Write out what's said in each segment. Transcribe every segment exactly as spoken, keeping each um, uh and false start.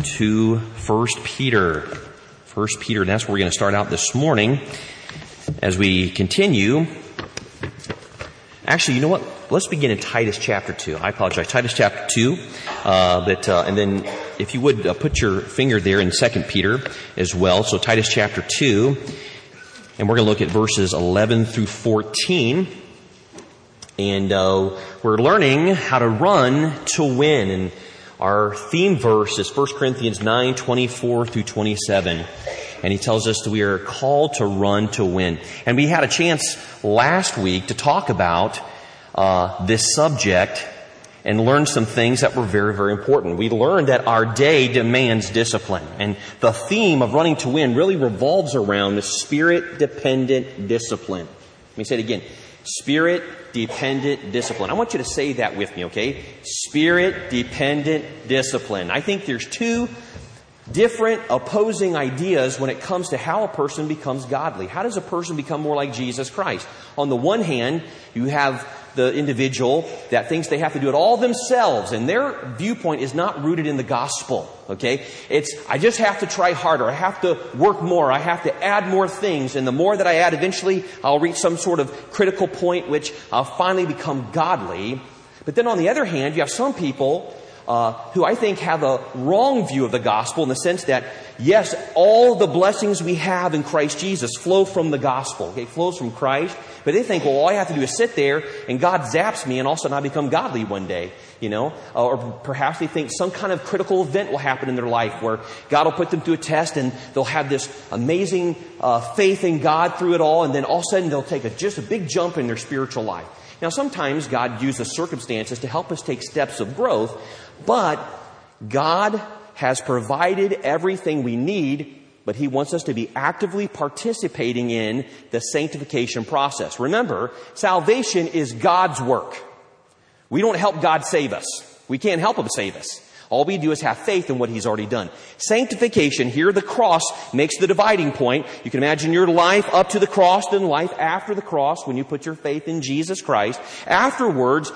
to First Peter. First Peter, and that's where we're going to start out this morning as we continue. Actually, you know what? Let's begin in Titus chapter two. I apologize. Titus chapter two. Uh, but, uh, and then if you would uh, put your finger there in Second Peter as well. So Titus chapter two. And we're going to look at verses eleven through fourteen. And uh, we're learning how to run to win. And our theme verse is First Corinthians nine, twenty-four through twenty-seven. And he tells us that we are called to run to win. And we had a chance last week to talk about uh, this subject and learn some things that were very, very important. We learned that our day demands discipline. And the theme of running to win really revolves around the spirit-dependent discipline. Let me say it again. Spirit-dependent discipline. I want you to say that with me, okay? Spirit-dependent discipline. I think there's two different opposing ideas when it comes to how a person becomes godly. How does a person become more like Jesus Christ? On the one hand, you have the individual that thinks they have to do it all themselves, and their viewpoint is not rooted in the gospel, okay? It's, I just have to try harder. I have to work more. I have to add more things, and the more that I add, eventually I'll reach some sort of critical point which I'll finally become godly. But then on the other hand, you have some people Uh, who I think have a wrong view of the gospel in the sense that, yes, all the blessings we have in Christ Jesus flow from the gospel. Okay, it flows from Christ. But they think, well, all I have to do is sit there and God zaps me and all of a sudden I become godly one day, you know. Uh, or perhaps they think some kind of critical event will happen in their life where God will put them through a test and they'll have this amazing uh, faith in God through it all, and then all of a sudden they'll take a, just a big jump in their spiritual life. Now, sometimes God uses circumstances to help us take steps of growth, but God has provided everything we need, but He wants us to be actively participating in the sanctification process. Remember, salvation is God's work. We don't help God save us. We can't help Him save us. All we do is have faith in what He's already done. Sanctification, here the cross makes the dividing point. You can imagine your life up to the cross and life after the cross when you put your faith in Jesus Christ. Afterwards,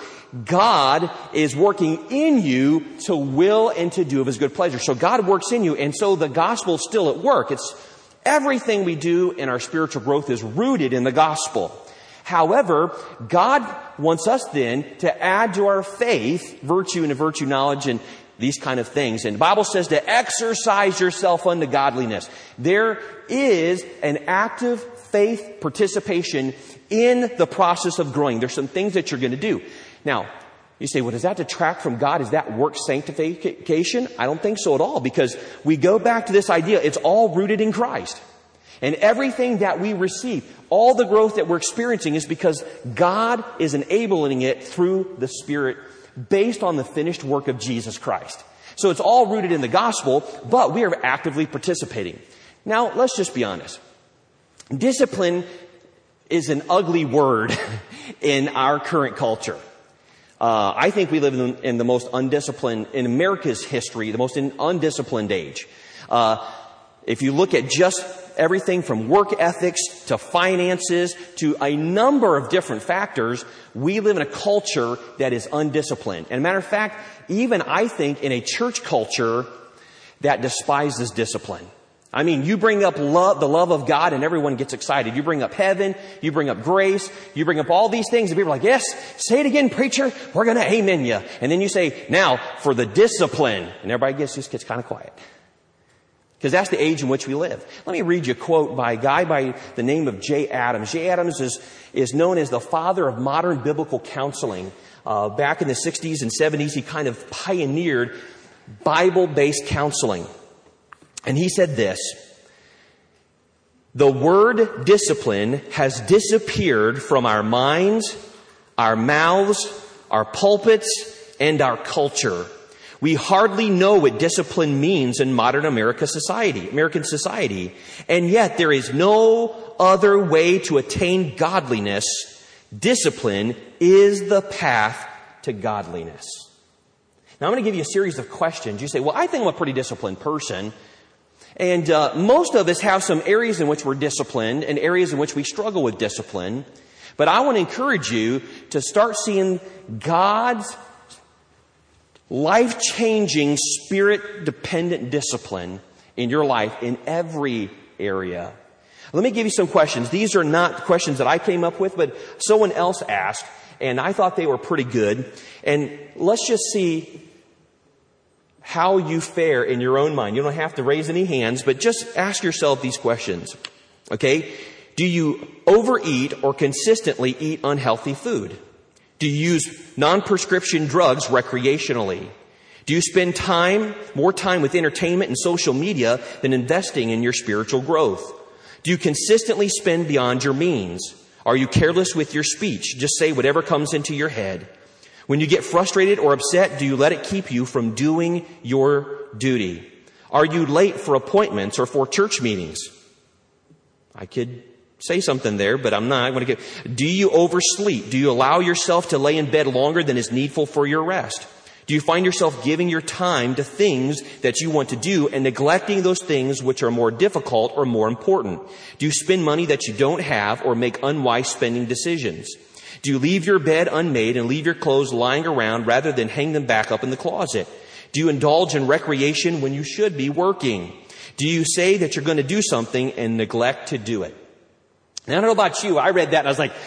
God is working in you to will and to do of His good pleasure. So God works in you, and so the gospel is still at work. It's everything we do in our spiritual growth is rooted in the gospel. However, God wants us then to add to our faith virtue and virtue knowledge and these kind of things. And the Bible says to exercise yourself unto godliness. There is an active faith participation in the process of growing. There's some things that you're going to do. Now, you say, well, does that detract from God? Is that work sanctification? I don't think so at all, because we go back to this idea. It's all rooted in Christ. And everything that we receive, all the growth that we're experiencing is because God is enabling it through the Spirit based on the finished work of Jesus Christ. So it's all rooted in the gospel, but we are actively participating. Now, let's just be honest. Discipline is an ugly word in our current culture. Uh, I think we live in, in the most undisciplined, in America's history, the most in, undisciplined age. Uh, if you look at just everything from work ethics to finances to a number of different factors, we live in a culture that is undisciplined. And a matter of fact, even I think in a church culture that despises discipline. I mean, you bring up love, the love of God, and everyone gets excited. You bring up heaven, you bring up grace, you bring up all these things, and people are like, yes, say it again, preacher, we're going to amen you. And then you say, now, for the discipline. And everybody gets, just gets kind of quiet. Because that's the age in which we live. Let me read you a quote by a guy by the name of Jay Adams. Jay Adams is, is known as the father of modern biblical counseling. Uh, back in the sixties and seventies, he kind of pioneered Bible-based counseling. And he said this: the word discipline has disappeared from our minds, our mouths, our pulpits, and our culture. We hardly know what discipline means in modern America society, American society. And yet there is no other way to attain godliness. Discipline is the path to godliness. Now I'm going to give you a series of questions. You say, well, I think I'm a pretty disciplined person. And uh, most of us have some areas in which we're disciplined and areas in which we struggle with discipline. But I want to encourage you to start seeing God's life-changing, spirit-dependent discipline in your life in every area. Let me give you some questions. These are not questions that I came up with, but someone else asked, and I thought they were pretty good. And let's just see how you fare in your own mind. You don't have to raise any hands, but just ask yourself these questions. Okay? Do you overeat or consistently eat unhealthy food? Do you use non-prescription drugs recreationally? Do you spend time, more time with entertainment and social media than investing in your spiritual growth? Do you consistently spend beyond your means? Are you careless with your speech? Just say whatever comes into your head. When you get frustrated or upset, do you let it keep you from doing your duty? Are you late for appointments or for church meetings? I could say something there, but I'm not. I'm going to get. Do you oversleep? Do you allow yourself to lay in bed longer than is needful for your rest? Do you find yourself giving your time to things that you want to do and neglecting those things which are more difficult or more important? Do you spend money that you don't have or make unwise spending decisions? Do you leave your bed unmade and leave your clothes lying around rather than hang them back up in the closet? Do you indulge in recreation when you should be working? Do you say that you're going to do something and neglect to do it? Now, I don't know about you. I read that and I was like,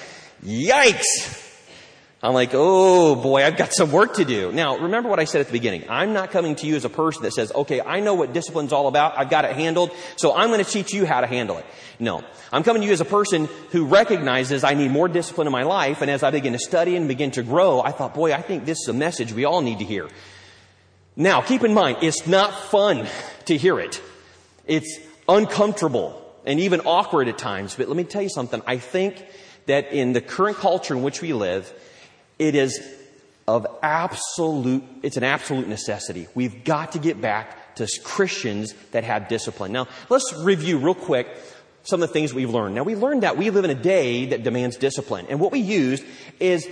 yikes! I'm like, oh boy, I've got some work to do. Now, remember what I said at the beginning. I'm not coming to you as a person that says, okay, I know what discipline's all about. I've got it handled, so I'm going to teach you how to handle it. No. I'm coming to you as a person who recognizes I need more discipline in my life, and as I begin to study and begin to grow, I thought, boy, I think this is a message we all need to hear. Now, keep in mind, it's not fun to hear it. It's uncomfortable and even awkward at times, but let me tell you something. I think that in the current culture in which we live, it is of absolute, it's an absolute necessity. We've got to get back to Christians that have discipline. Now, let's review real quick some of the things we've learned. Now, we learned that we live in a day that demands discipline. And what we used is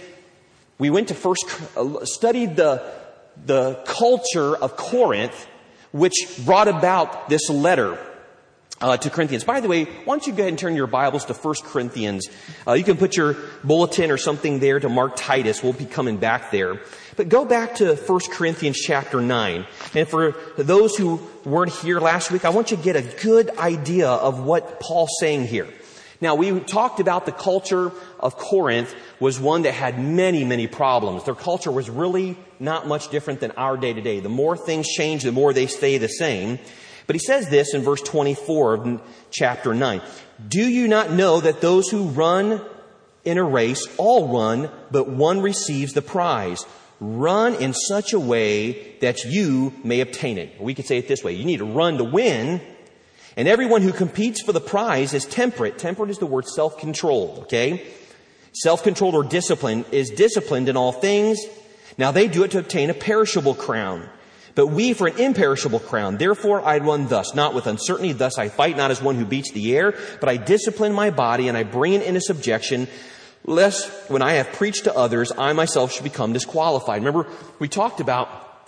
we went to first, uh, studied the, the culture of Corinth, which brought about this letter Uh, to Corinthians. By the way, why don't you go ahead and turn your Bibles to First Corinthians. Uh, you can put your bulletin or something there to mark Titus. We'll be coming back there. But go back to First Corinthians chapter nine. And for those who weren't here last week, I want you to get a good idea of what Paul's saying here. Now, we talked about the culture of Corinth was one that had many, many problems. Their culture was really not much different than our day to day. The more things change, the more they stay the same. But he says this in verse twenty-four of chapter nine. Do you not know that those who run in a race all run, but one receives the prize? Run in such a way that you may obtain it. We could say it this way. You need to run to win. And everyone who competes for the prize is temperate. Temperate is the word self-controlled, okay? Self-controlled or disciplined is disciplined in all things. Now they do it to obtain a perishable crown, but we for an imperishable crown. Therefore I run thus, not with uncertainty. Thus I fight not as one who beats the air, but I discipline my body and I bring it into subjection, lest when I have preached to others, I myself should become disqualified. Remember, we talked about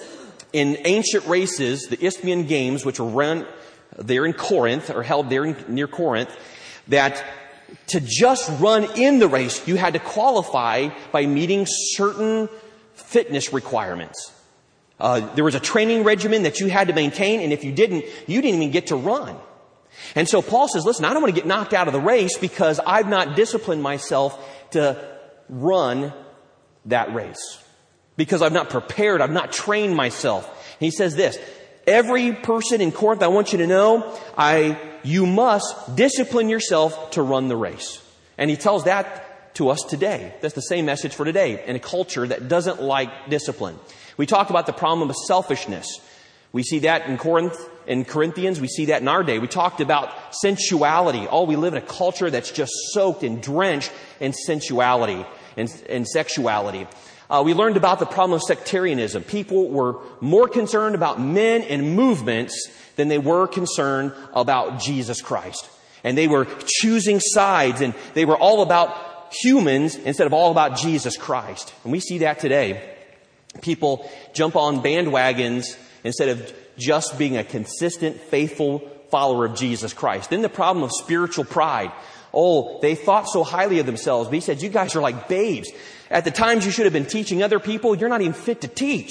in ancient races, the Isthmian Games, which were run there in Corinth, or held there in, near Corinth, that to just run in the race, you had to qualify by meeting certain fitness requirements. Uh, there was a training regimen that you had to maintain, and if you didn't, you didn't even get to run. And so Paul says, listen, I don't want to get knocked out of the race because I've not disciplined myself to run that race. Because I've not prepared, I've not trained myself. And he says this, every person in Corinth, I want you to know, I, you must discipline yourself to run the race. And he tells that to us today. That's the same message for today in a culture that doesn't like discipline. We talked about the problem of selfishness. We see that in Corinth, in Corinthians. We see that in our day. We talked about sensuality. Oh, we live in a culture that's just soaked and drenched in sensuality and, and sexuality. Uh, we learned about the problem of sectarianism. People were more concerned about men and movements than they were concerned about Jesus Christ. And they were choosing sides, and they were all about humans instead of all about Jesus Christ. And we see that today. People jump on bandwagons instead of just being a consistent, faithful follower of Jesus Christ. Then the problem of spiritual pride. Oh, they thought so highly of themselves. But he said, you guys are like babes. At the times you should have been teaching other people, you're not even fit to teach.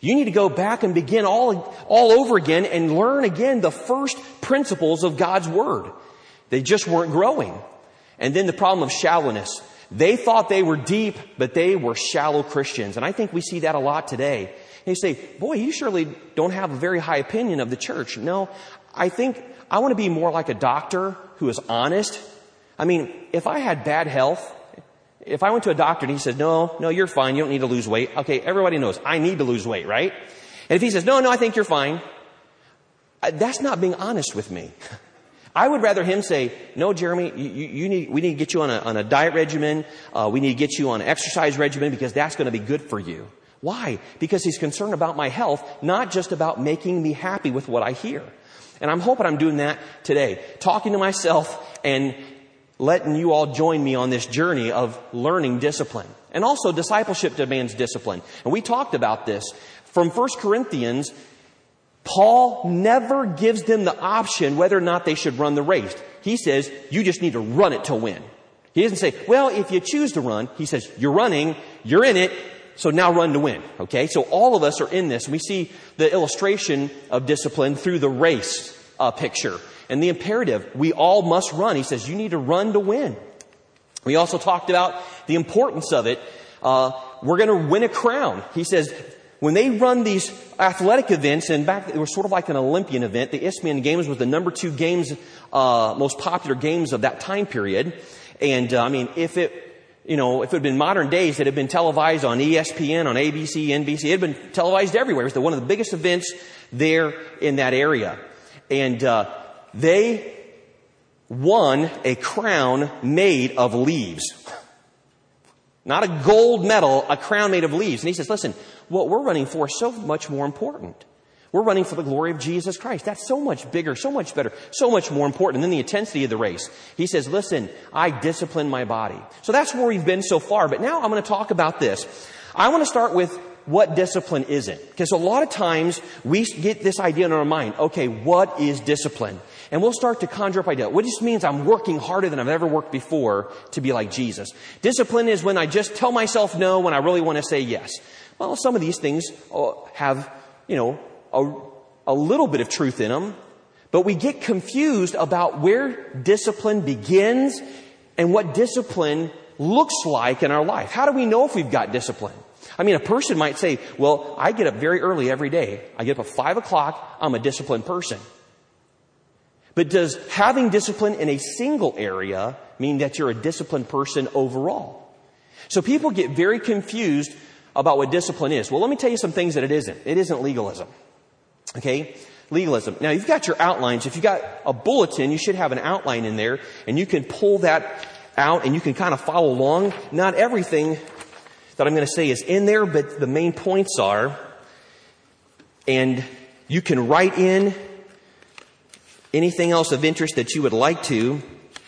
You need to go back and begin all, all over again and learn again the first principles of God's Word. They just weren't growing. And then the problem of shallowness. They thought they were deep, but they were shallow Christians. And I think we see that a lot today. And you say, boy, you surely don't have a very high opinion of the church. No, I think I want to be more like a doctor who is honest. I mean, if I had bad health, if I went to a doctor and he said, no, no, you're fine. You don't need to lose weight. Okay, everybody knows I need to lose weight, right? And if he says, no, no, I think you're fine. That's not being honest with me. I would rather him say, no, Jeremy, you, you need, we need to get you on a, on a diet regimen. Uh, we need to get you on an exercise regimen because that's going to be good for you. Why? Because he's concerned about my health, not just about making me happy with what I hear. And I'm hoping I'm doing that today. Talking to myself and letting you all join me on this journey of learning discipline. And also discipleship demands discipline. And we talked about this. From First Corinthians, Paul never gives them the option whether or not they should run the race. He says, you just need to run it to win. He doesn't say, well, if you choose to run, he says, you're running, you're in it, so now run to win. Okay? So all of us are in this. We see the illustration of discipline through the race uh, picture. And the imperative, we all must run. He says, you need to run to win. We also talked about the importance of it. Uh, we're going to win a crown. He says, when they run these athletic events, and back it was sort of like an Olympian event, the Isthmian Games was the number two games, uh, most popular games of that time period. And uh, I mean, if it, you know, if it had been modern days, it had been televised on E S P N, on A B C, N B C. It had been televised everywhere. It was one of the biggest events there in that area. And uh, they won a crown made of leaves. Not a gold medal, a crown made of leaves. And he says, listen, what we're running for is so much more important. We're running for the glory of Jesus Christ. That's so much bigger, so much better, so much more important than the intensity of the race. He says, listen, I discipline my body. So that's where we've been so far. But now I'm going to talk about this. I want to start with what discipline isn't. Because a lot of times we get this idea in our mind. Okay, what is discipline? And we'll start to conjure up ideas. What just means I'm working harder than I've ever worked before to be like Jesus. Discipline is when I just tell myself no when I really want to say yes. Well, some of these things have, you know, a, a little bit of truth in them. But we get confused about where discipline begins and what discipline looks like in our life. How do we know if we've got discipline? I mean, a person might say, well, I get up very early every day. I get up at five o'clock. I'm a disciplined person. But does having discipline in a single area mean that you're a disciplined person overall? So people get very confused about what discipline is. Well, let me tell you some things that it isn't. It isn't legalism. Okay? Legalism. Now, you've got your outlines. If you've got a bulletin, you should have an outline in there, and you can pull that out and you can kind of follow along. Not everything that I'm going to say is in there, but the main points are. And you can write in anything else of interest that you would like to.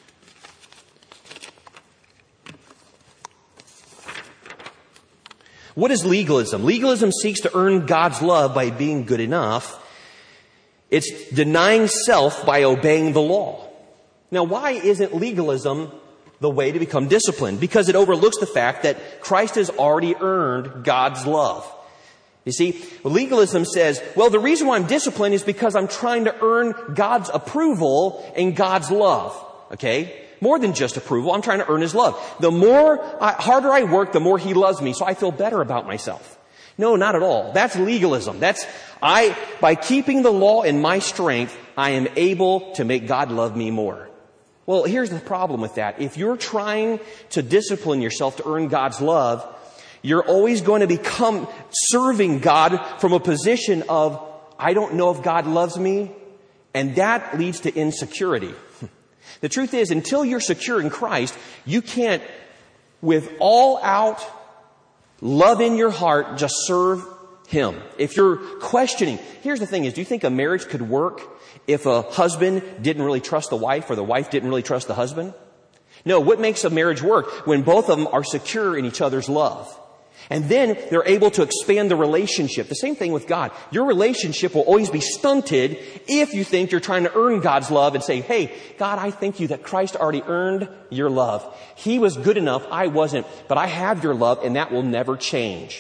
What is legalism? Legalism seeks to earn God's love by being good enough. It's denying self by obeying the law. Now, why isn't legalism the way to become disciplined? Because it overlooks the fact that Christ has already earned God's love. You see, legalism says, well, the reason why I'm disciplined is because I'm trying to earn God's approval and God's love. Okay? More than just approval. I'm trying to earn His love. The more, I, harder I work, the more He loves me, so I feel better about myself. No, not at all. That's legalism. That's, I, by keeping the law in my strength, I am able to make God love me more. Well, here's the problem with that. If you're trying to discipline yourself to earn God's love, you're always going to become serving God from a position of, I don't know if God loves me, and that leads to insecurity. The truth is, until you're secure in Christ, you can't, with all out love in your heart, just serve Him. If you're questioning, here's the thing is, do you think a marriage could work if a husband didn't really trust the wife or the wife didn't really trust the husband? No, what makes a marriage work? When both of them are secure in each other's love. And then they're able to expand the relationship. The same thing with God. Your relationship will always be stunted if you think you're trying to earn God's love and say, hey, God, I thank you that Christ already earned your love. He was good enough. I wasn't. But I have your love, and that will never change.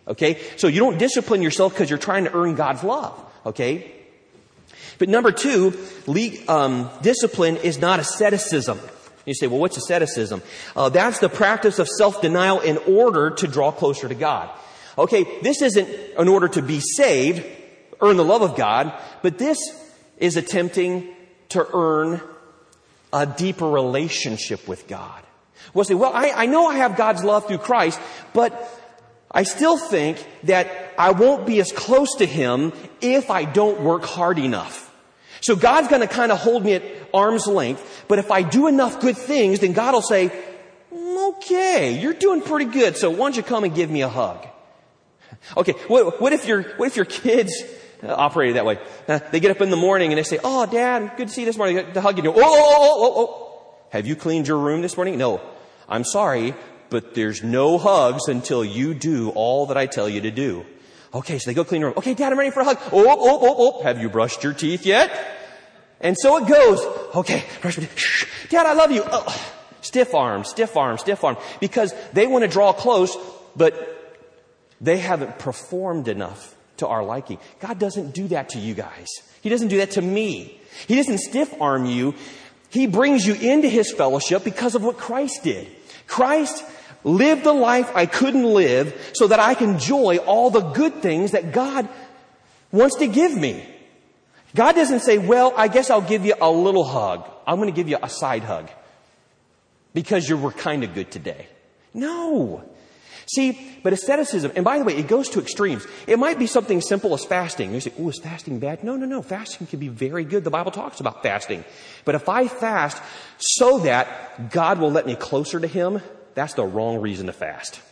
Okay? So you don't discipline yourself because you're trying to earn God's love. Okay? But number two, le- um, discipline is not asceticism. You say, well, what's asceticism? Uh, that's the practice of self-denial in order to draw closer to God. Okay, this isn't in order to be saved, earn the love of God, but this is attempting to earn a deeper relationship with God. We'll say, well, I, I know I have God's love through Christ, but I still think that I won't be as close to Him if I don't work hard enough. So God's going to kind of hold me at arm's length, but if I do enough good things, then God will say, okay, you're doing pretty good, so why don't you come and give me a hug? Okay, what, what if your what if your kids uh, operated that way? Uh, they get up in the morning and they say, "Oh, Dad, good to see you this morning." To hug you, oh, oh, oh, oh, oh, have you cleaned your room this morning? No, I'm sorry, but there's no hugs until you do all that I tell you to do. Okay, so they go clean the room. Okay, Dad, I'm ready for a hug. Oh, oh, oh, oh, have you brushed your teeth yet? And so it goes. Okay, brush my teeth. Shh. Dad, I love you. Oh, stiff arm, stiff arm, stiff arm, because they want to draw close, but they haven't performed enough to our liking. God doesn't do that to you guys. He doesn't do that to me. He doesn't stiff arm you. He brings you into His fellowship because of what Christ did. Christ lived the life I couldn't live so that I can enjoy all the good things that God wants to give me. God doesn't say, well, I guess I'll give you a little hug. I'm going to give you a side hug because you were kind of good today. No. See, but asceticism, and by the way, it goes to extremes. It might be something as simple as fasting. You say, oh, is fasting bad? No, no, no. Fasting can be very good. The Bible talks about fasting. But if I fast so that God will let me closer to Him, that's the wrong reason to fast.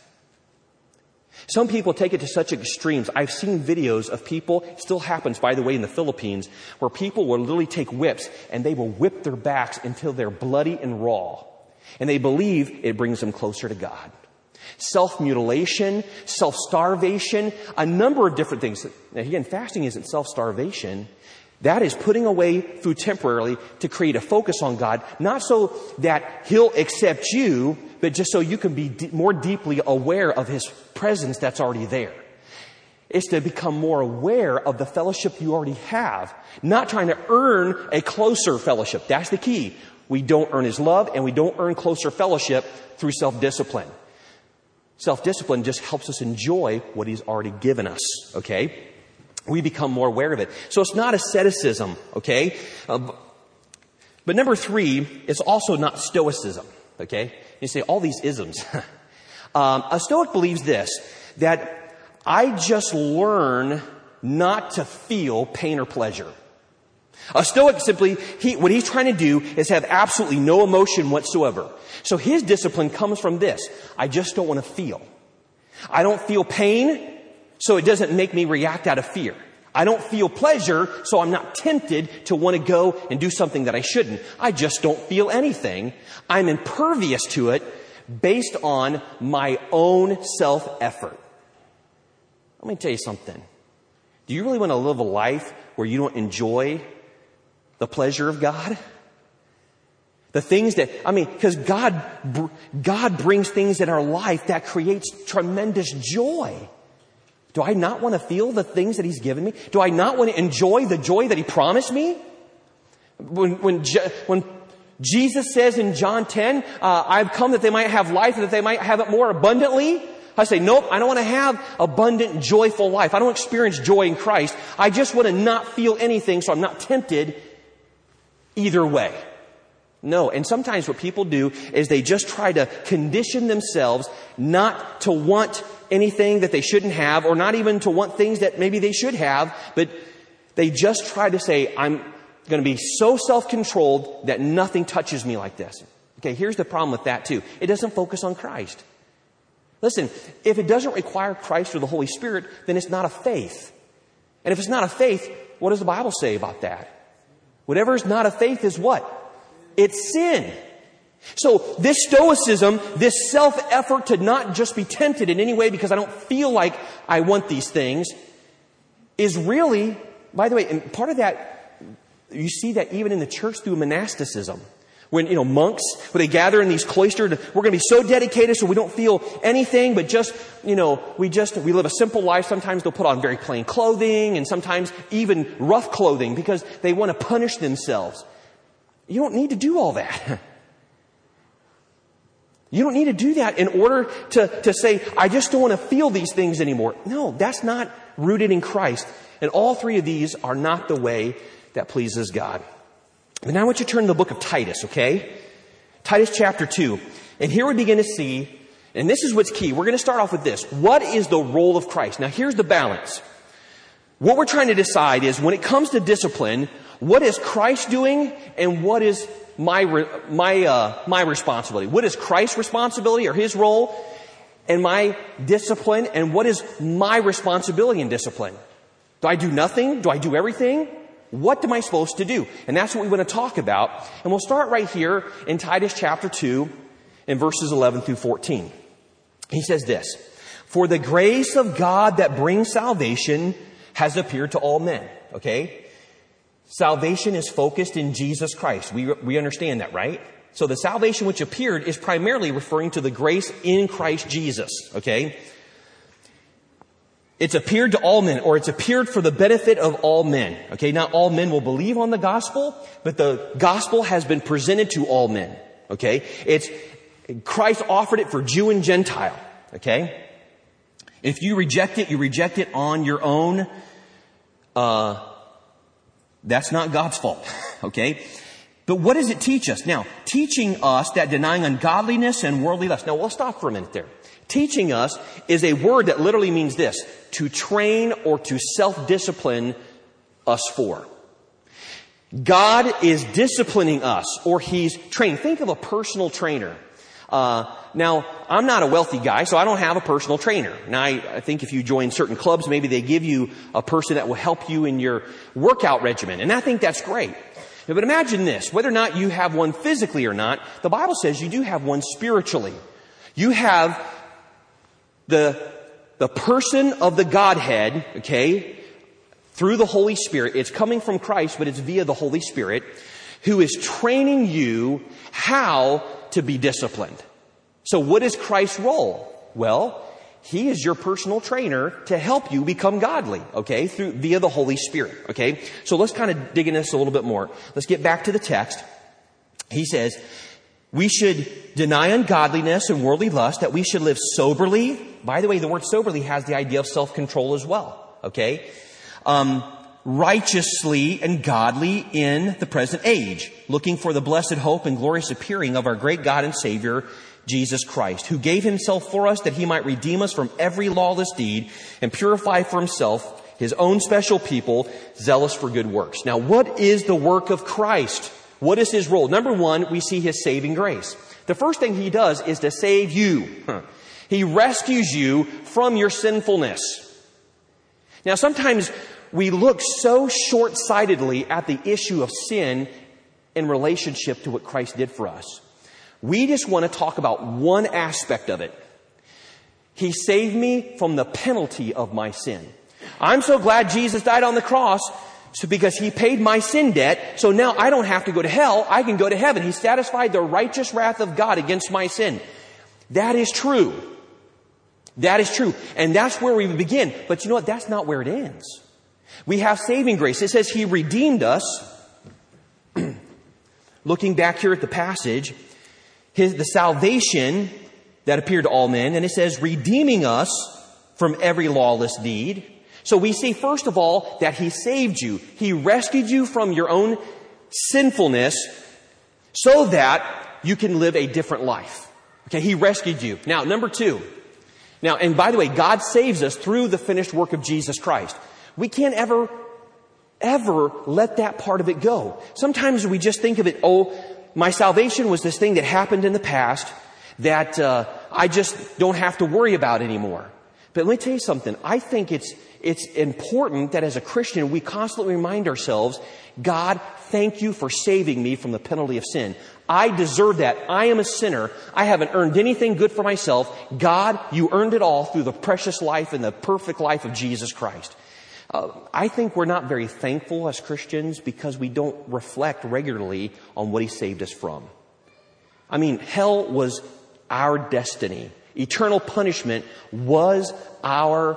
Some people take it to such extremes. I've seen videos of people, it still happens, by the way, in the Philippines, where people will literally take whips and they will whip their backs until they're bloody and raw. And they believe it brings them closer to God. Self-mutilation, self-starvation, a number of different things. Now, again, fasting isn't self-starvation. That is putting away food temporarily to create a focus on God, not so that He'll accept you, but just so you can be d- more deeply aware of His presence that's already there. It's to become more aware of the fellowship you already have, not trying to earn a closer fellowship. That's the key. We don't earn His love, and we don't earn closer fellowship through self-discipline. Self-discipline just helps us enjoy what He's already given us, okay? We become more aware of it. So it's not asceticism, okay? Uh, but number three, it's also not stoicism, okay? You say, all these isms. um, a Stoic believes this, that I just learn not to feel pain or pleasure. A Stoic simply, he, what he's trying to do is have absolutely no emotion whatsoever. So his discipline comes from this. I just don't want to feel. I don't feel pain, so it doesn't make me react out of fear. I don't feel pleasure, so I'm not tempted to want to go and do something that I shouldn't. I just don't feel anything. I'm impervious to it based on my own self-effort. Let me tell you something. Do you really want to live a life where you don't enjoy the pleasure of God? The things that, I mean, because God, God brings things in our life that creates tremendous joy. Do I not want to feel the things that He's given me? Do I not want to enjoy the joy that He promised me? When, when, when Jesus says in John ten, uh, I've come that they might have life and that they might have it more abundantly. I say, nope, I don't want to have abundant, joyful life. I don't experience joy in Christ. I just want to not feel anything so I'm not tempted either way. No, and sometimes what people do is they just try to condition themselves not to want anything that they shouldn't have, or not even to want things that maybe they should have, but they just try to say, I'm going to be so self-controlled that nothing touches me like this. Okay, here's the problem with that too. It doesn't focus on Christ. Listen, if it doesn't require Christ or the Holy Spirit, then it's not a faith. And if it's not a faith, what does the Bible say about that? Whatever is not a faith is what? It's sin. So this stoicism, this self-effort to not just be tempted in any way because I don't feel like I want these things, is really, by the way, and part of that, you see that even in the church through monasticism. When, you know, monks, when they gather in these cloisters, we're going to be so dedicated so we don't feel anything, but just, you know, we just, we live a simple life. Sometimes they'll put on very plain clothing and sometimes even rough clothing because they want to punish themselves. You don't need to do all that. You don't need to do that in order to, to say, I just don't want to feel these things anymore. No, that's not rooted in Christ. And all three of these are not the way that pleases God. But now I want you to turn to the book of Titus, okay? Titus chapter two. And here we begin to see, and this is what's key. We're going to start off with this. What is the role of Christ? Now here's the balance. What we're trying to decide is when it comes to discipline, what is Christ doing and what is my, my, uh, my responsibility? What is Christ's responsibility or his role and my discipline? And what is my responsibility in discipline? Do I do nothing? Do I do everything? What am I supposed to do? And that's what we want to talk about. And we'll start right here in Titus chapter two in verses eleven through fourteen. He says this, "For the grace of God that brings salvation has appeared to all men." Okay? Salvation is focused in Jesus Christ. We, we understand that, right? So the salvation which appeared is primarily referring to the grace in Christ Jesus. Okay? It's appeared to all men, or it's appeared for the benefit of all men. Okay, not all men will believe on the gospel, but the gospel has been presented to all men. Okay, it's, Christ offered it for Jew and Gentile. Okay, if you reject it, you reject it on your own. Uh, that's not God's fault. Okay, but what does it teach us? Now, teaching us that denying ungodliness and worldly lust. Now, we'll stop for a minute there. Teaching us is a word that literally means this, to train or to self-discipline us for. God is disciplining us, or he's training. Think of a personal trainer. Uh, now, I'm not a wealthy guy, so I don't have a personal trainer. Now, I, I think if you join certain clubs, maybe they give you a person that will help you in your workout regimen. And I think that's great. But imagine this, whether or not you have one physically or not, the Bible says you do have one spiritually. You have The, the person of the Godhead, okay, through the Holy Spirit. It's coming from Christ, but it's via the Holy Spirit, who is training you how to be disciplined. So what is Christ's role? Well, he is your personal trainer to help you become godly, okay, through via the Holy Spirit, okay? So let's kind of dig into this a little bit more. Let's get back to the text. He says, we should deny ungodliness and worldly lust, that we should live soberly. By the way, the word soberly has the idea of self-control as well. Okay? Um, righteously and godly in the present age, looking for the blessed hope and glorious appearing of our great God and Savior, Jesus Christ, who gave himself for us that he might redeem us from every lawless deed and purify for himself his own special people, zealous for good works. Now, what is the work of Christ? What is his role? Number one, we see his saving grace. The first thing he does is to save you. He rescues you from your sinfulness. Now, sometimes we look so short-sightedly at the issue of sin in relationship to what Christ did for us. We just want to talk about one aspect of it. He saved me from the penalty of my sin. I'm so glad Jesus died on the cross, so because he paid my sin debt, so now I don't have to go to hell, I can go to heaven. He satisfied the righteous wrath of God against my sin. That is true. That is true. And that's where we begin. But you know what? That's not where it ends. We have saving grace. It says he redeemed us. Looking back here at the passage, his, the salvation that appeared to all men, and it says redeeming us from every lawless deed. So we see, first of all, that he saved you. He rescued you from your own sinfulness so that you can live a different life. Okay, he rescued you. Now, number two. Now, and by the way, God saves us through the finished work of Jesus Christ. We can't ever, ever let that part of it go. Sometimes we just think of it, oh, my salvation was this thing that happened in the past that uh, I just don't have to worry about anymore. But let me tell you something. I think it's it's important that as a Christian, we constantly remind ourselves, God, thank you for saving me from the penalty of sin. I deserve that. I am a sinner. I haven't earned anything good for myself. God, you earned it all through the precious life and the perfect life of Jesus Christ. Uh, I think we're not very thankful as Christians because we don't reflect regularly on what he saved us from. I mean, hell was our destiny. Eternal punishment was our,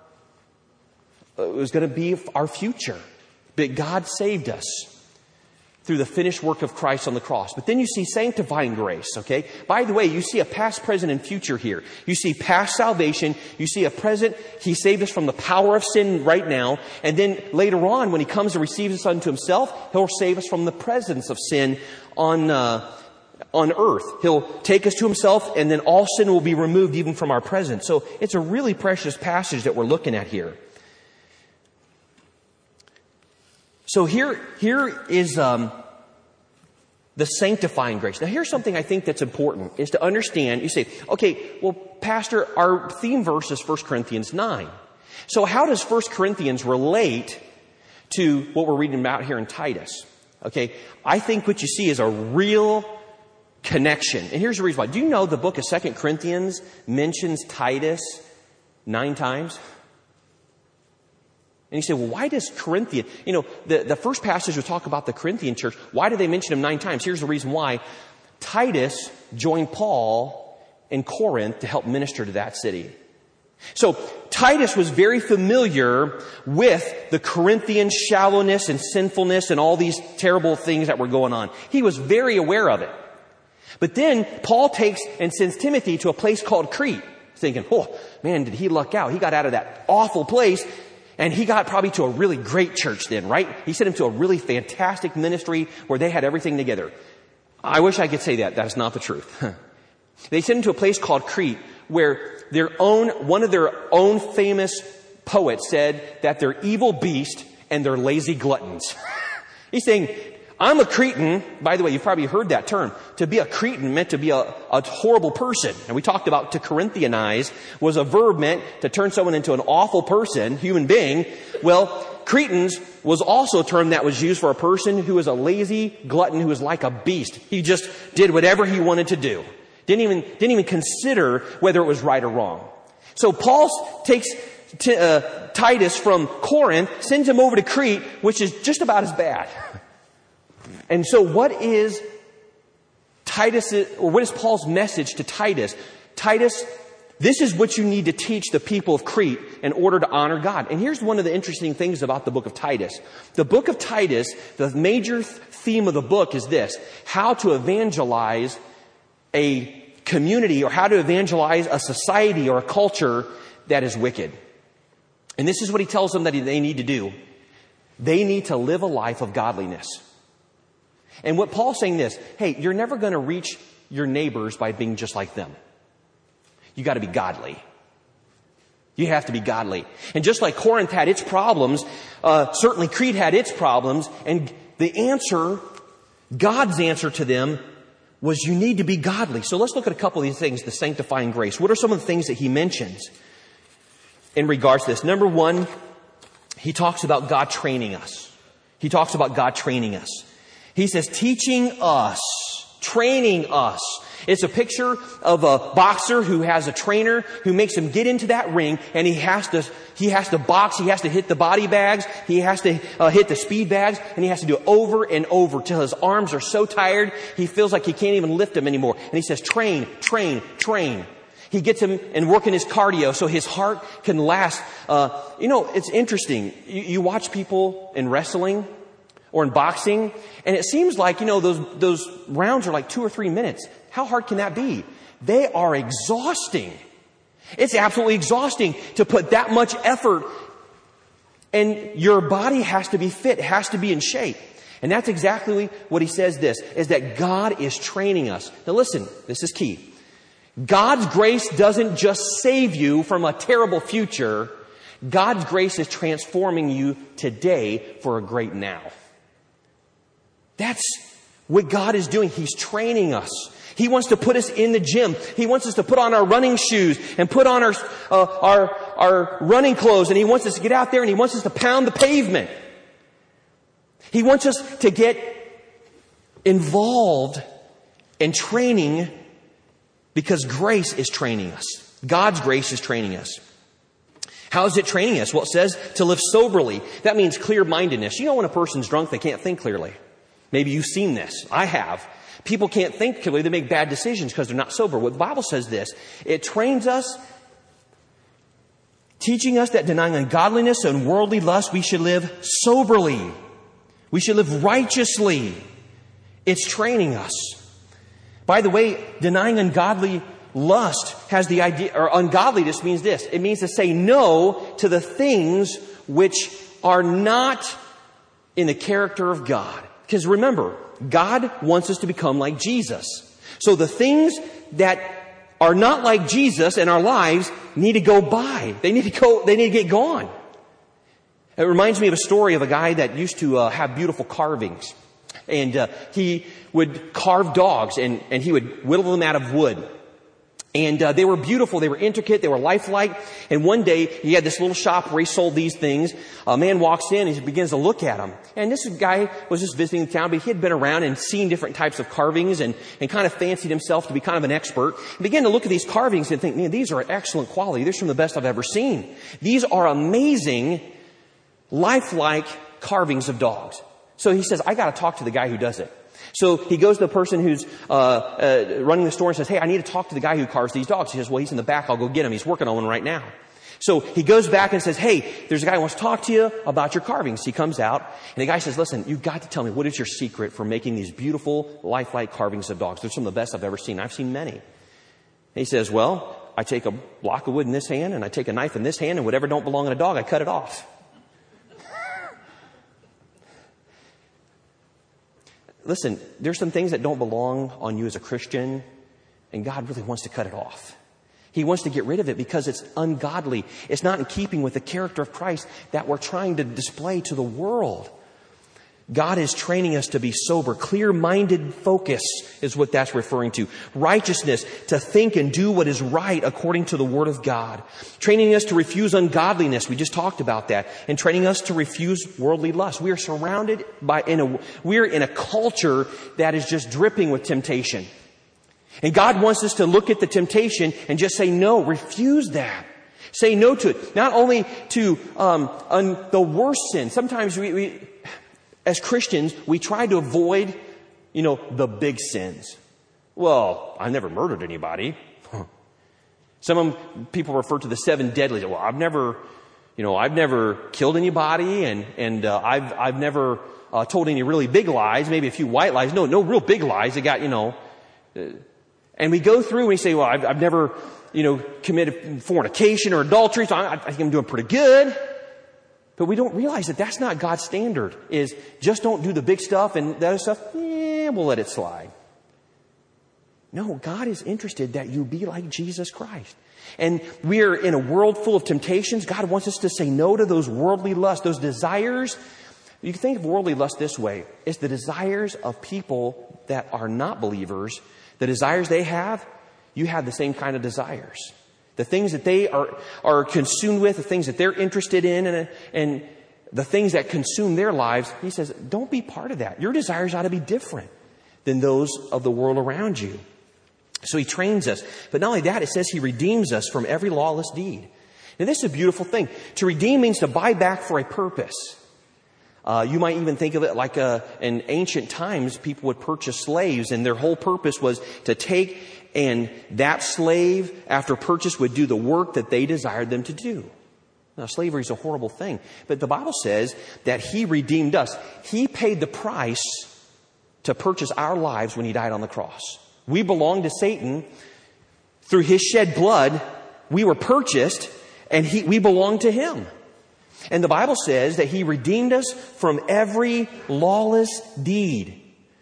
it was going to be our future. But God saved us through the finished work of Christ on the cross. But then you see sanctifying grace, okay? By the way, you see a past, present, and future here. You see past salvation. You see a present. He saved us from the power of sin right now. And then later on, when He comes and receives us unto Himself, He'll save us from the presence of sin on, uh, on earth. He'll take us to Himself, and then all sin will be removed even from our presence. So it's a really precious passage that we're looking at here. So here, here is um, the sanctifying grace. Now here's something I think that's important, is to understand. You say, okay, well, Pastor, our theme verse is First Corinthians nine. So how does First Corinthians relate to what we're reading about here in Titus? Okay, I think what you see is a real connection. And here's the reason why. Do you know the book of Second Corinthians mentions Titus nine times? And you say, well, why does Corinthian, you know, the, the first passage will talk about the Corinthian church. Why do they mention him nine times? Here's the reason why. Titus joined Paul in Corinth to help minister to that city. So Titus was very familiar with the Corinthian shallowness and sinfulness and all these terrible things that were going on. He was very aware of it. But then Paul takes and sends Timothy to a place called Crete, thinking, oh, man, did he luck out? He got out of that awful place. And he got probably to a really great church then, right? He sent him to a really fantastic ministry where they had everything together. I wish I could say that. That's not the truth. They sent him to a place called Crete where their own, one of their own famous poets said that they're evil beasts and they're lazy gluttons. He's saying, I'm a Cretan. By the way, you've probably heard that term. To be a Cretan meant to be a, a horrible person. And we talked about to Corinthianize was a verb meant to turn someone into an awful person, human being. Well, Cretans was also a term that was used for a person who was a lazy glutton who was like a beast. He just did whatever he wanted to do. Didn't even, didn't even consider whether it was right or wrong. So Paul takes t- uh, Titus from Corinth, sends him over to Crete, which is just about as bad. And so what is Titus, or what is Paul's message to Titus? Titus, this is what you need to teach the people of Crete in order to honor God. And here's one of the interesting things about the book of Titus. The book of Titus, the major theme of the book is this: how to evangelize a community, or how to evangelize a society or a culture that is wicked. And this is what he tells them that they need to do. They need to live a life of godliness. And what Paul's saying this, hey, you're never going to reach your neighbors by being just like them. You got to be godly. You have to be godly. And just like Corinth had its problems, uh, certainly Crete had its problems. And the answer, God's answer to them was you need to be godly. So let's look at a couple of these things, the sanctifying grace. What are some of the things that he mentions in regards to this? Number one, he talks about God training us. He talks about God training us. He says, teaching us, training us. It's a picture of a boxer who has a trainer who makes him get into that ring, and he has to, he has to box, he has to hit the body bags, he has to uh, hit the speed bags, and he has to do it over and over till his arms are so tired, he feels like he can't even lift them anymore. And he says, train, train, train. He gets him and working his cardio so his heart can last. Uh, you know, it's interesting. You, you watch people in wrestling or in boxing, and it seems like, you know, those, those rounds are like two or three minutes. How hard can that be? They are exhausting. It's absolutely exhausting to put that much effort, and your body has to be fit, has to be in shape. And that's exactly what he says this, is that God is training us. Now listen, this is key. God's grace doesn't just save you from a terrible future. God's grace is transforming you today for a great now. That's what God is doing. He's training us. He wants to put us in the gym. He wants us to put on our running shoes and put on our, uh, our, our running clothes. And he wants us to get out there and he wants us to pound the pavement. He wants us to get involved in training because grace is training us. God's grace is training us. How is it training us? Well, it says to live soberly. That means clear-mindedness. You know, when a person's drunk, they can't think clearly. Maybe you've seen this. I have. People can't think clearly. They make bad decisions because they're not sober. Well, the Bible says this. It trains us, teaching us that denying ungodliness and worldly lust, we should live soberly. We should live righteously. It's training us. By the way, denying ungodly lust has the idea, or ungodliness means this. It means to say no to the things which are not in the character of God. Because remember, God wants us to become like Jesus. So the things that are not like Jesus in our lives need to go by. They need to go, they need to get gone. It reminds me of a story of a guy that used to uh, have beautiful carvings. And uh, he would carve dogs, and, and he would whittle them out of wood. And uh, they were beautiful, they were intricate, they were lifelike. And one day, he had this little shop where he sold these things. A man walks in and he begins to look at them. And this guy was just visiting the town, but he had been around and seen different types of carvings and, and kind of fancied himself to be kind of an expert. He began to look at these carvings and think, man, these are excellent quality. These are some of the best I've ever seen. These are amazing, lifelike carvings of dogs. So he says, I got to talk to the guy who does it. So he goes to the person who's uh, uh running the store and says, hey, I need to talk to the guy who carves these dogs. He says, well, he's in the back. I'll go get him. He's working on one right now. So he goes back and says, hey, there's a guy who wants to talk to you about your carvings. He comes out and the guy says, listen, you've got to tell me, what is your secret for making these beautiful, lifelike carvings of dogs? They're some of the best I've ever seen. I've seen many. And he says, well, I take a block of wood in this hand and I take a knife in this hand, and whatever don't belong in a dog, I cut it off. Listen, there's some things that don't belong on you as a Christian, and God really wants to cut it off. He wants to get rid of it because it's ungodly. It's not in keeping with the character of Christ that we're trying to display to the world. God is training us to be sober. Clear-minded focus is what that's referring to. Righteousness, to think and do what is right according to the Word of God. Training us to refuse ungodliness. We just talked about that. And training us to refuse worldly lust. We are surrounded by, in a, we're in a culture that is just dripping with temptation. And God wants us to look at the temptation and just say, no, refuse that. Say no to it. Not only to um, un, the worst sin. Sometimes we... we As Christians, we try to avoid, you know, the big sins. Well, I never murdered anybody. Some people refer to the seven deadlies. Well, I've never, you know, I've never killed anybody, and and uh, I've I've never uh, told any really big lies. Maybe a few white lies. No, no real big lies. They got, you know. Uh, and we go through and we say, well, I've, I've never, you know, committed fornication or adultery, so I, I think I'm doing pretty good. But we don't realize that that's not God's standard, is just don't do the big stuff and the other stuff, eh, we'll let it slide. No, God is interested that you be like Jesus Christ. And we're in a world full of temptations. God wants us to say no to those worldly lusts, those desires. You can think of worldly lust this way. It's the desires of people that are not believers. The desires they have, you have the same kind of desires. The things that they are, are consumed with, the things that they're interested in, and, and the things that consume their lives, he says, don't be part of that. Your desires ought to be different than those of the world around you. So he trains us. But not only that, it says he redeems us from every lawless deed. And this is a beautiful thing. To redeem means to buy back for a purpose. Uh, you might even think of it like a, in ancient times, people would purchase slaves, and their whole purpose was to take, and that slave, after purchase, would do the work that they desired them to do. Now, slavery is a horrible thing, but the Bible says that he redeemed us. He paid the price to purchase our lives when he died on the cross. We belong to Satan. Through his shed blood, we were purchased, and he, we belong to him. And the Bible says that he redeemed us from every lawless deed.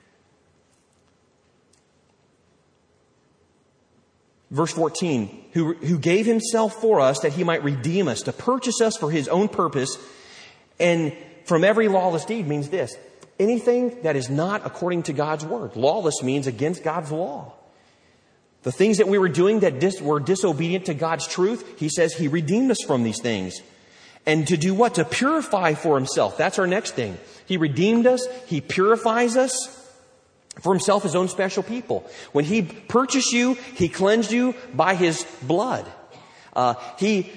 Verse fourteen, who, who gave himself for us that he might redeem us, to purchase us for his own purpose. And from every lawless deed means this: anything that is not according to God's word. Lawless means against God's law. The things that we were doing that dis, were disobedient to God's truth, he says he redeemed us from these things. And to do what? To purify for himself. That's our next thing. He redeemed us. He purifies us for himself, his own special people. When he purchased you, he cleansed you by his blood. Uh, he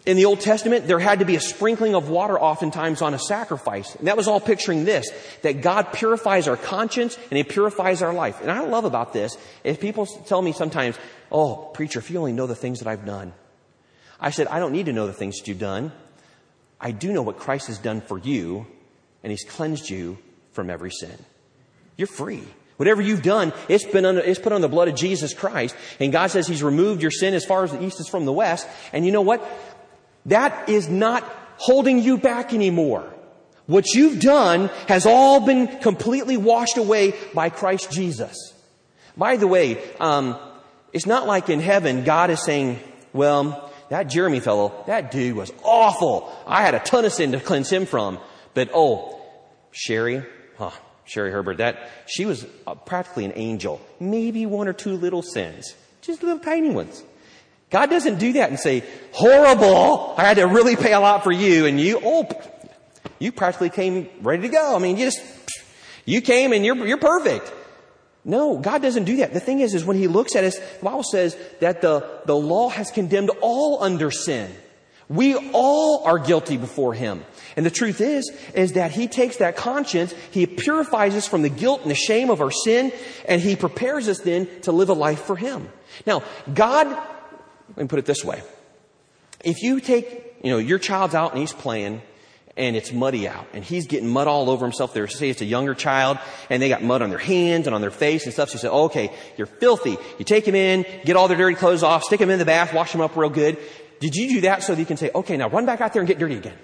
In the Old Testament, there had to be a sprinkling of water oftentimes on a sacrifice. And that was all picturing this, that God purifies our conscience and He purifies our life. And I love about this is people tell me sometimes, oh, preacher, if you only know the things that I've done. I said, I don't need to know the things that you've done. I do know what Christ has done for you, and He's cleansed you from every sin. You're free. Whatever you've done, it's been under, it's put on the blood of Jesus Christ. And God says He's removed your sin as far as the east is from the west. And you know what? That is not holding you back anymore. What you've done has all been completely washed away by Christ Jesus. By the way, um, it's not like in heaven God is saying, well, that Jeremy fellow, that dude was awful. I had a ton of sin to cleanse him from. But oh, Sherry, huh, Sherry Herbert, that she was uh, practically an angel. Maybe one or two little sins, just little tiny ones. God doesn't do that and say, horrible, I had to really pay a lot for you, and you, oh, you practically came ready to go. I mean, you just, you came and you're, you're perfect. No, God doesn't do that. The thing is, is when He looks at us, the Bible says that the, the law has condemned all under sin. We all are guilty before Him. And the truth is, is that He takes that conscience, He purifies us from the guilt and the shame of our sin, and He prepares us then to live a life for Him. Now, God, let me put it this way. If you take, you know, your child's out and he's playing and it's muddy out and he's getting mud all over himself. There, say it's a younger child and they got mud on their hands and on their face and stuff. So you say, oh, okay, you're filthy. You take him in, get all their dirty clothes off, stick him in the bath, wash him up real good. Did you do that so that you can say, okay, now run back out there and get dirty again?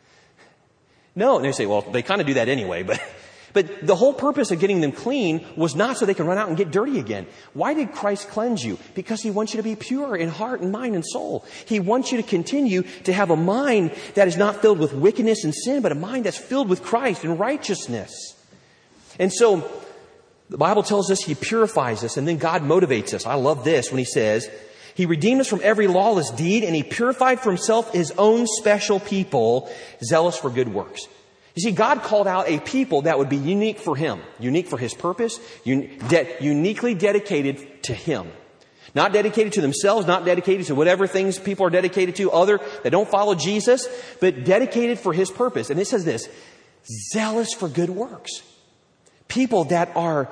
No. And they say, well, they kind of do that anyway, but But the whole purpose of getting them clean was not so they can run out and get dirty again. Why did Christ cleanse you? Because He wants you to be pure in heart and mind and soul. He wants you to continue to have a mind that is not filled with wickedness and sin, but a mind that's filled with Christ and righteousness. And so the Bible tells us He purifies us, and then God motivates us. I love this when He says, He redeemed us from every lawless deed, and He purified for Himself His own special people, zealous for good works. You see, God called out a people that would be unique for Him, unique for His purpose, un- de- uniquely dedicated to Him. Not dedicated to themselves, not dedicated to whatever things people are dedicated to, other that don't follow Jesus, but dedicated for His purpose. And it says this, zealous for good works. People that are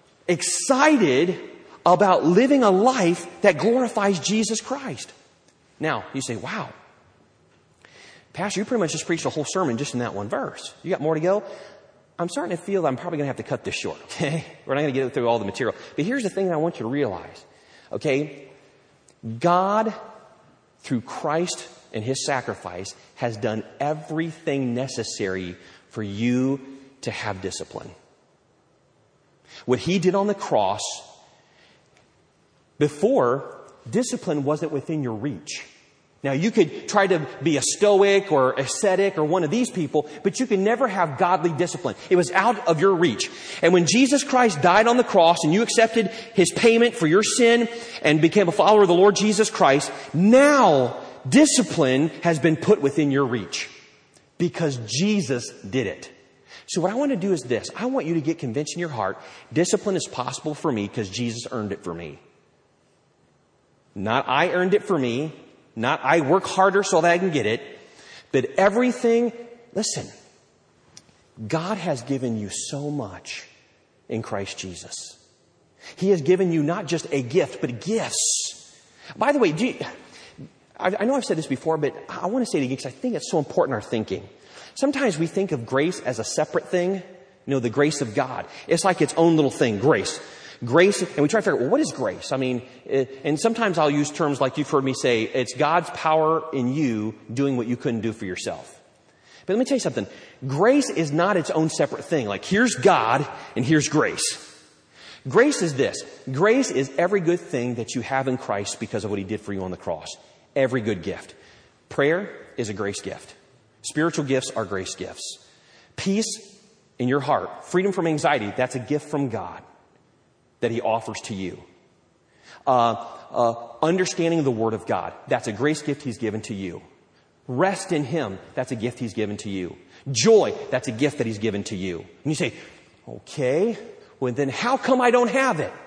excited about living a life that glorifies Jesus Christ. Now, you say, wow, Pastor, you pretty much just preached a whole sermon just in that one verse. You got more to go? I'm starting to feel that I'm probably going to have to cut this short, okay? We're not going to get through all the material. But here's the thing that I want you to realize, okay? God, through Christ and His sacrifice, has done everything necessary for you to have discipline. What He did on the cross, before, discipline wasn't within your reach. Now, you could try to be a stoic or ascetic or one of these people, but you can never have godly discipline. It was out of your reach. And when Jesus Christ died on the cross and you accepted His payment for your sin and became a follower of the Lord Jesus Christ, now discipline has been put within your reach because Jesus did it. So what I want to do is this. I want you to get convinced in your heart, discipline is possible for me because Jesus earned it for me. Not I earned it for me. Not I work harder so that I can get it, but everything, listen, God has given you so much in Christ Jesus. He has given you not just a gift, but gifts. By the way, do you, I, I know I've said this before, but I want to say it again because I think it's so important in our thinking. Sometimes we think of grace as a separate thing. You know, the grace of God. It's like its own little thing, grace. Grace, and we try to figure out, well, what is grace? I mean, it, and sometimes I'll use terms like you've heard me say, it's God's power in you doing what you couldn't do for yourself. But let me tell you something. Grace is not its own separate thing. Like, here's God and here's grace. Grace is this. Grace is every good thing that you have in Christ because of what He did for you on the cross. Every good gift. Prayer is a grace gift. Spiritual gifts are grace gifts. Peace in your heart, freedom from anxiety, that's a gift from God that He offers to you. Uh, uh, understanding the Word of God, that's a grace gift He's given to you. Rest in Him, that's a gift He's given to you. Joy, that's a gift that He's given to you. And you say, okay, well then how come I don't have it?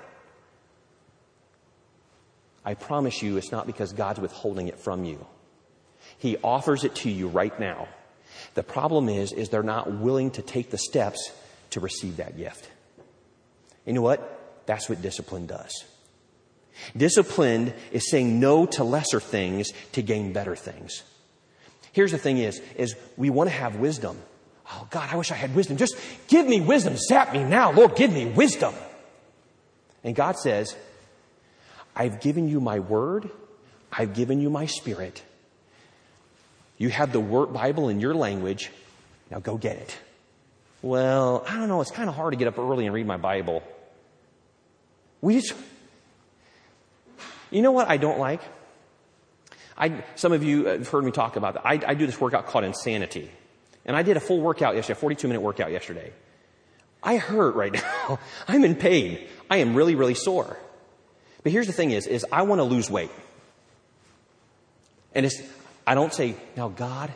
I promise you it's not because God's withholding it from you. He offers it to you right now. The problem is, is they're not willing to take the steps to receive that gift. You know what? That's what discipline does. Discipline is saying no to lesser things to gain better things. Here's the thing is, is we want to have wisdom. Oh God, I wish I had wisdom. Just give me wisdom. Zap me now. Lord, give me wisdom. And God says, I've given you my word. I've given you my spirit. You have the word Bible in your language. Now go get it. Well, I don't know. It's kind of hard to get up early and read my Bible. We just, you know what I don't like? I, some of you have heard me talk about that. I, I do this workout called Insanity. And I did a full workout yesterday, a forty-two minute workout yesterday. I hurt right now. I'm in pain. I am really, really sore. But here's the thing is, is I want to lose weight. And it's, I don't say, now God,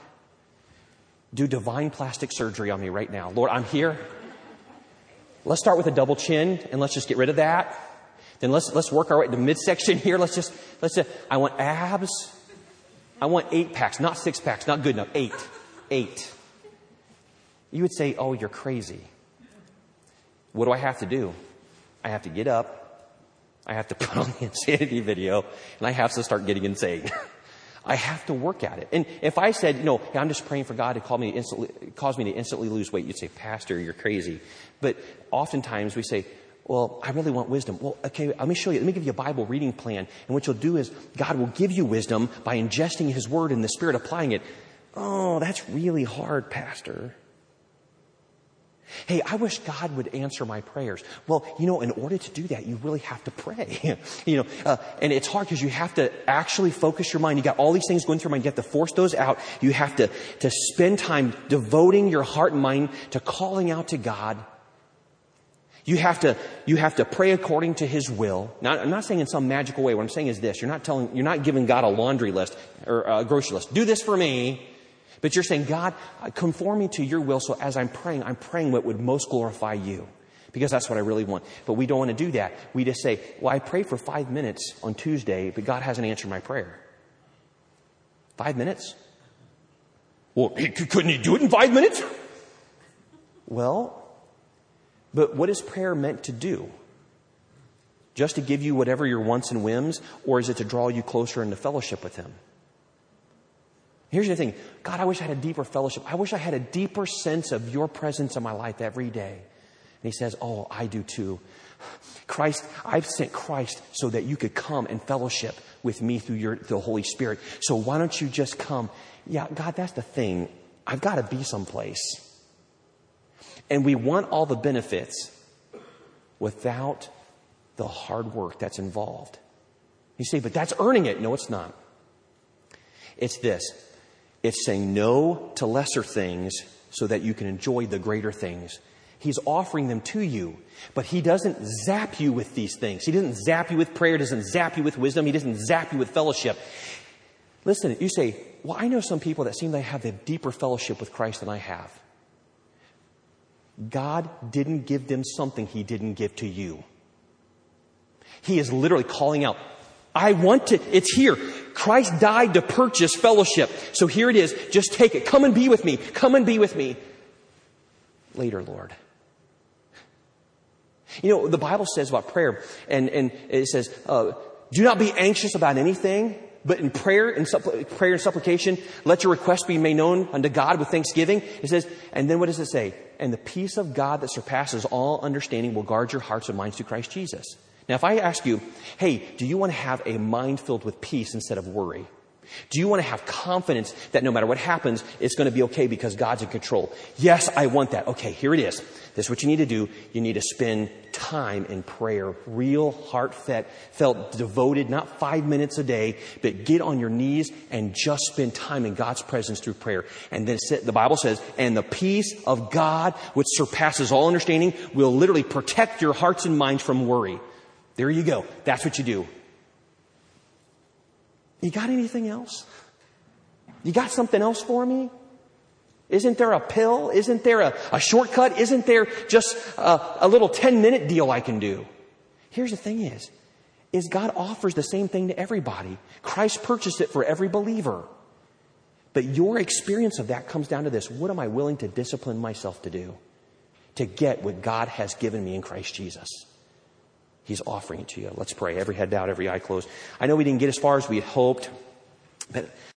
do divine plastic surgery on me right now. Lord, I'm here. Let's start with a double chin and let's just get rid of that. Then let's, let's work our way to the midsection here. Let's just, let's just, I want abs. I want eight packs, not six packs, not good enough. Eight. Eight. You would say, oh, you're crazy. What do I have to do? I have to get up. I have to put on the Insanity video and I have to start getting insane. I have to work at it. And if I said, you know, hey, I'm just praying for God to call me to instantly, cause me to instantly lose weight, you'd say, Pastor, you're crazy. But oftentimes we say, well, I really want wisdom. Well, okay, let me show you. Let me give you a Bible reading plan. And what you'll do is God will give you wisdom by ingesting His Word and the Spirit applying it. Oh, that's really hard, Pastor. Hey, I wish God would answer my prayers. Well, you know, in order to do that, you really have to pray. you know, uh, and it's hard because you have to actually focus your mind. You got all these things going through your mind. You have to force those out. You have to, to spend time devoting your heart and mind to calling out to God. You have to, you have to pray according to His will. Now, I'm not saying in some magical way. What I'm saying is this. You're not telling, you're not giving God a laundry list or a grocery list. Do this for me. But you're saying, God, conform me to your will. So as I'm praying, I'm praying what would most glorify you. Because that's what I really want. But we don't want to do that. We just say, well, I prayed for five minutes on Tuesday, but God hasn't answered my prayer. Five minutes? Well, couldn't He do it in five minutes? Well, but what is prayer meant to do? Just to give you whatever your wants and whims? Or is it to draw you closer into fellowship with Him? Here's the thing. God, I wish I had a deeper fellowship. I wish I had a deeper sense of your presence in my life every day. And He says, oh, I do too. Christ, I've sent Christ so that you could come and fellowship with me through your, the Holy Spirit. So why don't you just come? Yeah, God, that's the thing. I've got to be someplace. And we want all the benefits without the hard work that's involved. You say, but that's earning it. No, it's not. It's this. It's saying no to lesser things so that you can enjoy the greater things. He's offering them to you, but He doesn't zap you with these things. He doesn't zap you with prayer, doesn't zap you with wisdom. He doesn't zap you with fellowship. Listen, you say, well, I know some people that seem to have a deeper fellowship with Christ than I have. God didn't give them something He didn't give to you. He is literally calling out, I want it. It's here. Christ died to purchase fellowship. So here it is. Just take it. Come and be with me. Come and be with me. Later, Lord. You know, the Bible says about prayer, and, and it says, uh, do not be anxious about anything, but in prayer and suppl- prayer and supplication, let your requests be made known unto God with thanksgiving. It says, and then what does it say? And the peace of God that surpasses all understanding will guard your hearts and minds through Christ Jesus. Now, if I ask you, hey, do you want to have a mind filled with peace instead of worry? Do you want to have confidence that no matter what happens, it's going to be okay because God's in control? Yes, I want that. Okay, here it is. This is what you need to do. You need to spend time in prayer, real, heartfelt, felt devoted, not five minutes a day, but get on your knees and just spend time in God's presence through prayer. And then the Bible says, and the peace of God, which surpasses all understanding, will literally protect your hearts and minds from worry. There you go. That's what you do. You got anything else? You got something else for me? Isn't there a pill? Isn't there a, a shortcut? Isn't there just a, a little ten minute deal I can do? Here's the thing is, is God offers the same thing to everybody. Christ purchased it for every believer. But your experience of that comes down to this. What am I willing to discipline myself to do to get what God has given me in Christ Jesus? He's offering it to you. Let's pray. Every head bowed, every eye closed. I know we didn't get as far as we had hoped, but